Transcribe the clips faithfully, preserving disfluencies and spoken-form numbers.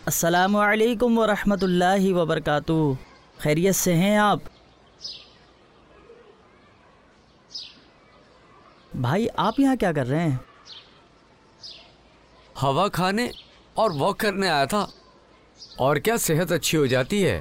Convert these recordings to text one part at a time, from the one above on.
السلام علیکم ورحمۃ اللہ وبرکاتہ، خیریت سے ہیں آپ؟ بھائی آپ یہاں کیا کر رہے ہیں؟ ہوا کھانے اور واک کرنے آیا تھا، اور کیا صحت اچھی ہو جاتی ہے۔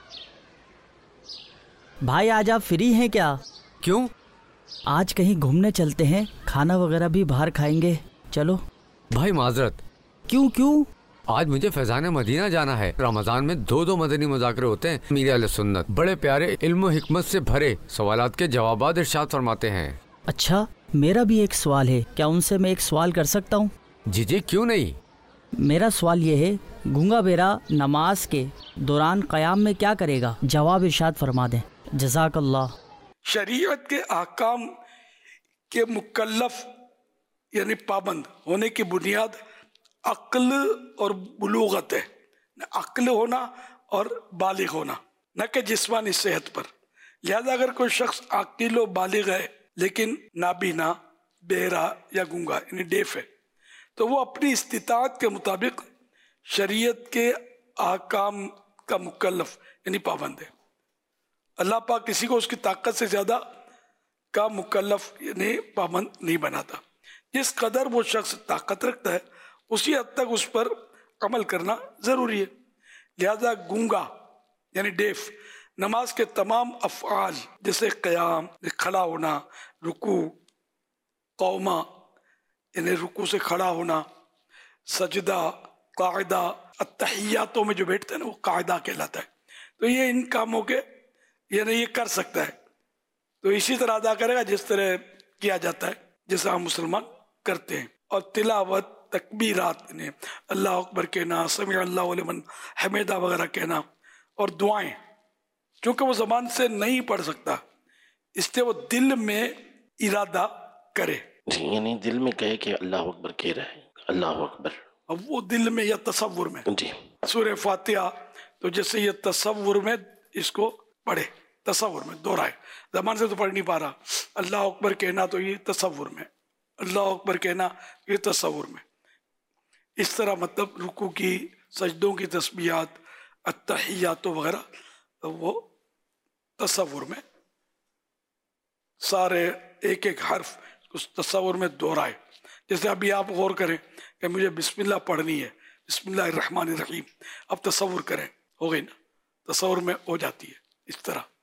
بھائی آج آپ فری ہیں کیا؟ کیوں؟ آج کہیں گھومنے چلتے ہیں، کھانا وغیرہ بھی باہر کھائیں گے، چلو۔ بھائی معذرت، کیوں کیوں؟ آج مجھے فیضان مدینہ جانا ہے۔ رمضان میں دو دو مدنی مذاکرے ہوتے ہیں۔ امیر اہل سنت بڑے پیارے علم و حکمت سے بھرے سوالات کے جوابات ارشاد فرماتے ہیں۔ اچھا، میرا بھی ایک سوال ہے، کیا ان سے میں ایک سوال کر سکتا ہوں؟ جی جی کیوں نہیں۔ میرا سوال یہ ہے، گونگا بیرا نماز کے دوران قیام میں کیا کرے گا؟ جواب ارشاد فرما دیں، جزاک اللہ۔ شریعت کے احکام کے مکلف یعنی پابند ہونے کی بنیاد عقل اور بلوغت ہے، عقل ہونا اور بالغ ہونا، نہ کہ جسمانی صحت پر۔ لہذا اگر کوئی شخص عاقل و بالغ ہے لیکن نابینا، بہرا یا گونگا یعنی ڈیف ہے، تو وہ اپنی استطاعت کے مطابق شریعت کے احکام کا مکلف یعنی پابند ہے۔ اللہ پاک کسی کو اس کی طاقت سے زیادہ کا مکلف یعنی پابند نہیں بناتا۔ جس قدر وہ شخص طاقت رکھتا ہے اسی حد تک اس پر عمل کرنا ضروری ہے۔ لہذا گونگا یعنی ڈیف نماز کے تمام افعال جیسے قیام، کھڑا ہونا، رکوع، قوما یعنی رکوع سے کھڑا ہونا، سجدہ، قاعدہ، التحیاتوں میں جو بیٹھتے ہیں نا وہ قاعدہ کہلاتا ہے، تو یہ ان کاموں کے یعنی یہ کر سکتا ہے، تو اسی طرح ادا کرے گا جس طرح کیا جاتا ہے جیسے ہم مسلمان کرتے ہیں۔ اور تلاوت، تکبیرات یعنی اللہ اکبر کہنا، سمع اللہ لمن حمیدہ وغیرہ کہنا، اور دعائیں، چونکہ وہ زبان سے نہیں پڑھ سکتا اس لیے وہ دل میں ارادہ کرے، جی یعنی دل میں کہے کہ اللہ اکبر کہہ رہا ہے، اللہ اکبر، اب وہ دل میں یا تصور میں۔ جی سورہ فاتحہ تو جیسے یہ تصور میں اس کو پڑھے، تصور میں دہرائے، زبان سے تو پڑھ نہیں پا رہا، اللہ اکبر کہنا تو یہ تصور میں، اللہ اکبر کہنا یہ تصور میں، اس طرح مطلب رکوع کی، سجدوں کی تسبیحات، التحیات وغیرہ وہ تصور میں سارے ایک ایک حرف اس تصور میں دہرائے۔ جیسے ابھی آپ غور کریں کہ مجھے بسم اللہ پڑھنی ہے، بسم اللہ الرحمن الرحیم، اب تصور کریں، ہو گئی نا، تصور میں ہو جاتی ہے اس طرح۔